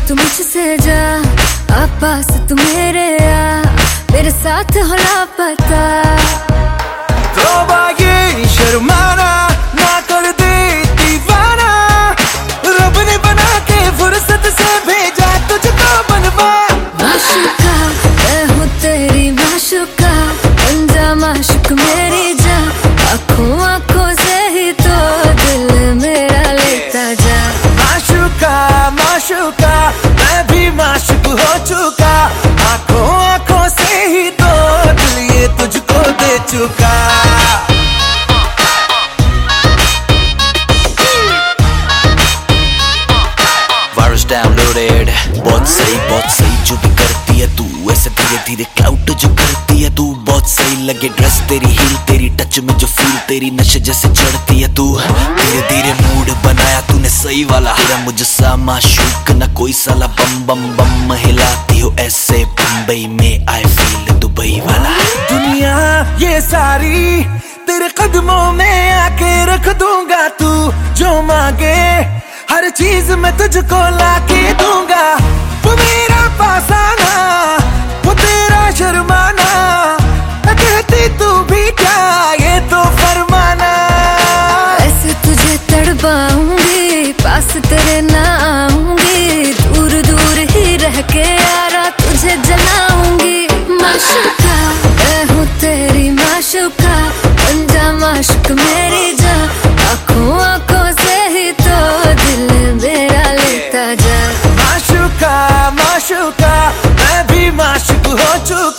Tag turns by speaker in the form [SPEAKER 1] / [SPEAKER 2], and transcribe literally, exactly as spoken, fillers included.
[SPEAKER 1] तू मुझसे जा, अब पास तू मेरे आ, मेरे साथ हो लापता।
[SPEAKER 2] तो बागी शर्माना ना कर दे दीवाना, रब ने बना के फुर्सत से भेजा तुझको बनवा।
[SPEAKER 1] माशूका मैं हूँ तेरी माशूका, बन जा माशूक मेरी जा, आँखों आँखों से ही तो दिल मेरा लेता जा।
[SPEAKER 2] माशूका माशूका मैं भी माशूक हो चुका, आँखों आँखों से ही तो दिल ये तुझको दे चुका।
[SPEAKER 3] वायरस डाउनलोडेड, बहुत सही बहुत सही जो भी करती है तू, ऐसे धीरे धीरे क्लाउड जो करती है तू, बहुत सही लगे ड्रेस तेरी हील, तेरी टच में जो फील, तेरी नशे जैसे चढ़ती है तू, धीरे धीरे मूड बनाया तूने सही वाला, तेरा मुझसा माशूक ना कोई साला, बम बम बम हिलाती हो ऐसे बम्बई में, आई फील दुबई वाला।
[SPEAKER 2] दुनिया ये सारी तेरे कदमों में आके रख दूंगा, तू जो मांगे हर चीज मैं तुझको लाके दूंगा। वो मेरा पासाना वो तेरा शर्माना, कहती तू भी क्या ये तो फरमाना।
[SPEAKER 1] ऐसे तुझे तड़पाऊंगी, पास तेरे ना आऊंगी, दूर दूर ही रह के यारा तुझे जलाऊंगी। माशूका मैं हूँ तेरी माशूका, बन जा माशूक मेरी जा, आँखों आँखों से ही तो दिल मेरा लेता जा।
[SPEAKER 2] माशूका माशूका मैं भी माशूक हो चुका।